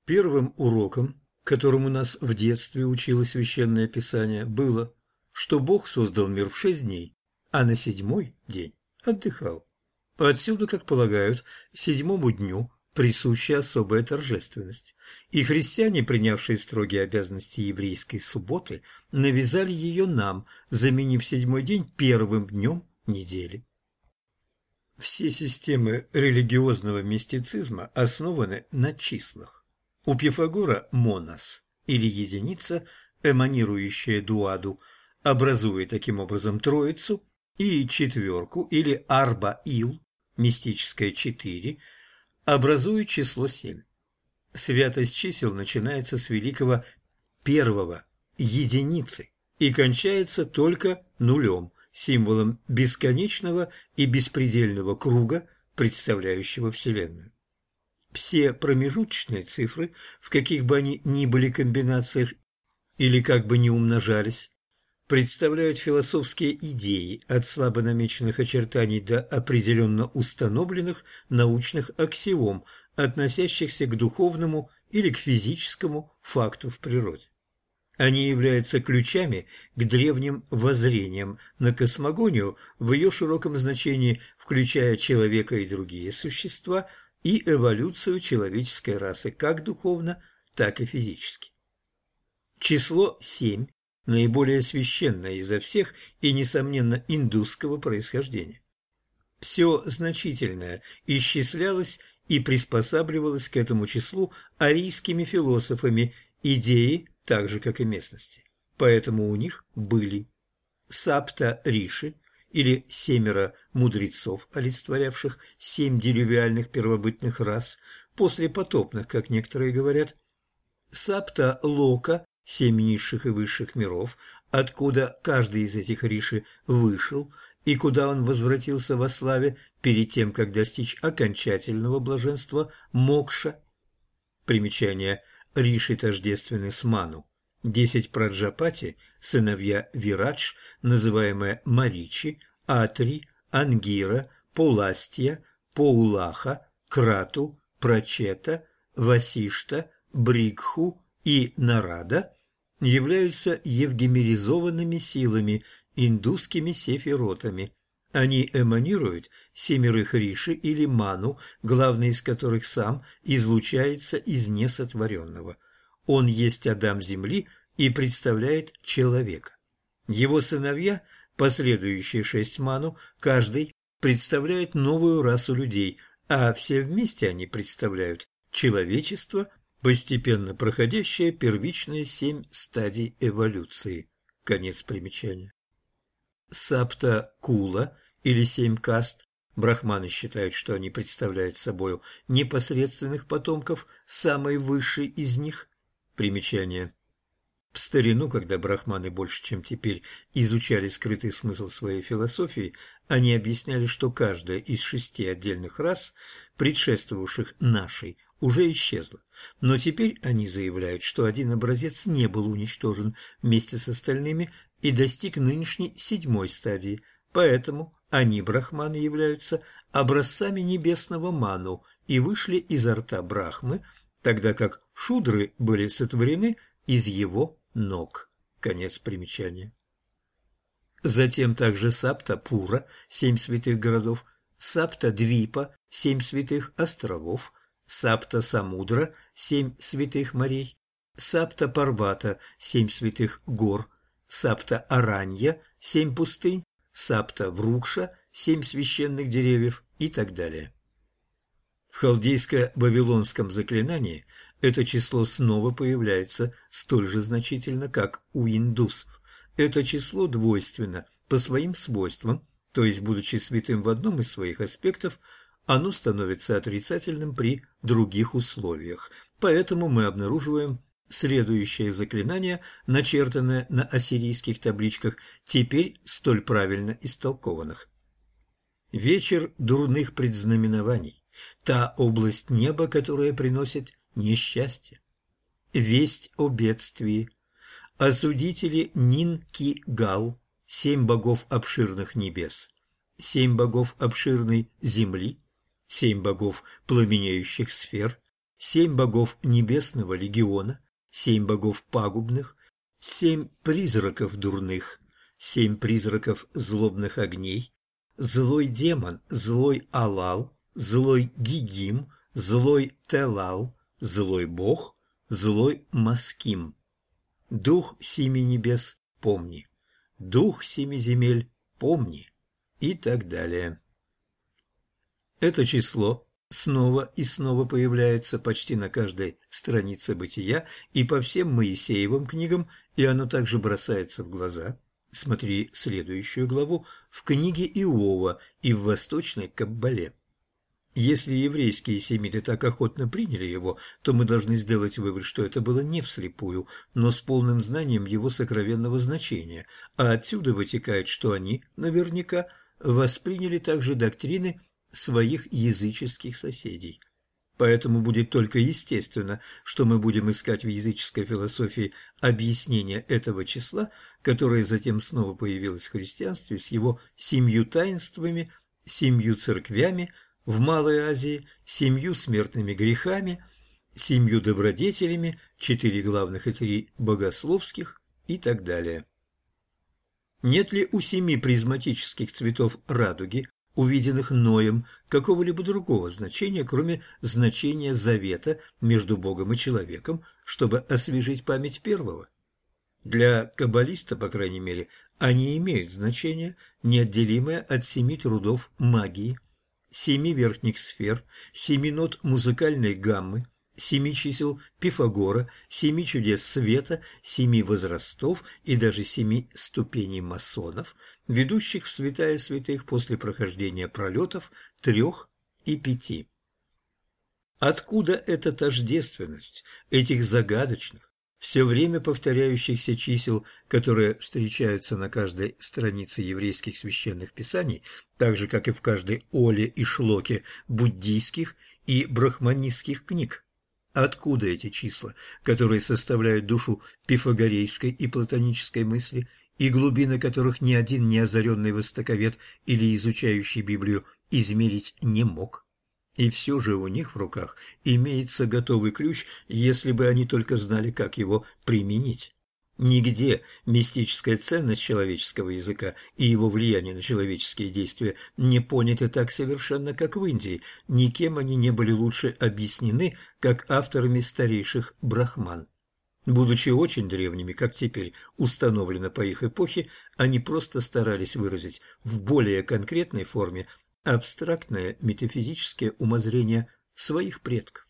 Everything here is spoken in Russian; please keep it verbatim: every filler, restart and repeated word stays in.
Первым уроком, которому нас в детстве учило Священное Писание, было, что Бог создал мир в шесть дней, а на седьмой день отдыхал. Отсюда, как полагают, седьмому дню присуща особая торжественность, и христиане, принявшие строгие обязанности еврейской субботы, навязали ее нам, заменив седьмой день первым днем недели. Все системы религиозного мистицизма основаны на числах. У Пифагора монос, или единица, эманирующая дуаду, образуя таким образом троицу, и четверку, или арбаил, мистическое четыре, образует число семь. Святость чисел начинается с великого первого, единицы, и кончается только нулем, символом бесконечного и беспредельного круга, представляющего Вселенную. Все промежуточные цифры, в каких бы они ни были комбинациях или как бы ни умножались, представляют философские идеи от слабо намеченных очертаний до определенно установленных научных аксиом, относящихся к духовному или к физическому факту в природе. Они являются ключами к древним воззрениям на космогонию в ее широком значении, включая человека и другие существа, и эволюцию человеческой расы как духовно, так и физически. Число семь наиболее священное изо всех и, несомненно, индусского происхождения. Все значительное исчислялось и приспосабливалось к этому числу арийскими философами, идеи так же, как и местности. Поэтому у них были сапта-риши, или семеро мудрецов, олицетворявших семь делювиальных первобытных рас, послепотопных, как некоторые говорят, сапта-лока, семь низших и высших миров, откуда каждый из этих риши вышел и куда он возвратился во славе перед тем, как достичь окончательного блаженства мокша. Примечание: риши тождественны с ману. Десять праджапати, сыновья Вирадж, называемые Маричи, Атри, Ангира, Пуластья, Поулаха, Крату, Прачета, Васишта, Бригху и Нарада, являются евгемеризованными силами, индусскими сефиротами. Они эманируют семерых риши или ману, главный из которых сам излучается из несотворенного. Он есть Адам земли и представляет человека. Его сыновья, последующие шесть ману, каждый представляет новую расу людей, а все вместе они представляют человечество, постепенно проходящее первичные семь стадий эволюции. Конец примечания. Сапта-кула, или семь каст, брахманы считают, что они представляют собою непосредственных потомков самой высшей из них. Примечание. В старину, когда брахманы больше, чем теперь, изучали скрытый смысл своей философии, они объясняли, что каждая из шести отдельных рас, предшествовавших нашей, уже исчезла. Но теперь они заявляют, что один образец не был уничтожен вместе с остальными и достиг нынешней седьмой стадии, поэтому они, брахманы, являются образцами небесного ману и вышли изо рта Брахмы, тогда как шудры были сотворены из его ног. Конец примечания. Затем также Сапта-Пура, семь святых городов, Сапта-Двипа, семь святых островов, Сапта-Самудра, семь святых морей, Сапта-Парвата, семь святых гор, Сапта-Аранья, семь пустынь, Сапта-Врукша, семь священных деревьев и так далее. В халдейско-вавилонском заклинании это число снова появляется столь же значительно, как у индусов. Это число двойственно по своим свойствам, то есть, будучи святым в одном из своих аспектов, оно становится отрицательным при других условиях. Поэтому мы обнаруживаем следующее заклинание, начертанное на ассирийских табличках, теперь столь правильно истолкованных. Вечер дурных предзнаменований, та область неба, которая приносит несчастье. Весть о бедствии. Осудители Нин-Ки-Гал, семь богов обширных небес, семь богов обширной земли, семь богов пламенеющих сфер, семь богов небесного легиона, семь богов пагубных, семь призраков дурных, семь призраков злобных огней, злой демон, злой Алал, злой Гигим, злой Телал, злой бог, злой Маским. Дух семи небес помни, дух семи земель помни и так далее. Это число снова и снова появляется почти на каждой странице бытия и по всем Моисеевым книгам, и оно также бросается в глаза. Смотри следующую главу в книге Иова и в Восточной Каббале. Если еврейские семиты так охотно приняли его, то мы должны сделать вывод, что это было не вслепую, но с полным знанием его сокровенного значения, а отсюда вытекает, что они, наверняка, восприняли также доктрины своих языческих соседей. Поэтому будет только естественно, что мы будем искать в языческой философии объяснение этого числа, которое затем снова появилось в христианстве с его семью таинствами, семью церквями, в Малой Азии, семью смертными грехами, семью добродетелями, четыре главных и три богословских и так далее. Нет ли у семи призматических цветов радуги, увиденных Ноем, какого-либо другого значения, кроме значения завета между Богом и человеком, чтобы освежить память первого? Для каббалиста, по крайней мере, они имеют значение, неотделимое от семи трудов магии, семи верхних сфер, семи нот музыкальной гаммы, семи чисел Пифагора, семи чудес света, семи возрастов и даже семи ступеней масонов, ведущих в святая святых после прохождения пролетов трех и пяти. Откуда эта тождественность этих загадочных, все время повторяющихся чисел, которые встречаются на каждой странице еврейских священных писаний, так же, как и в каждой оле и шлоке буддийских и брахманистских книг? Откуда эти числа, которые составляют душу пифагорейской и платонической мысли, и глубины которых ни один неозаренный востоковед или изучающий Библию измерить не мог? И все же у них в руках имеется готовый ключ, если бы они только знали, как его применить. Нигде мистическая ценность человеческого языка и его влияние на человеческие действия не поняты так совершенно, как в Индии. Никем они не были лучше объяснены, как авторами старейших брахман. Будучи очень древними, как теперь установлено по их эпохе, они просто старались выразить в более конкретной форме абстрактное метафизическое умозрение своих предков.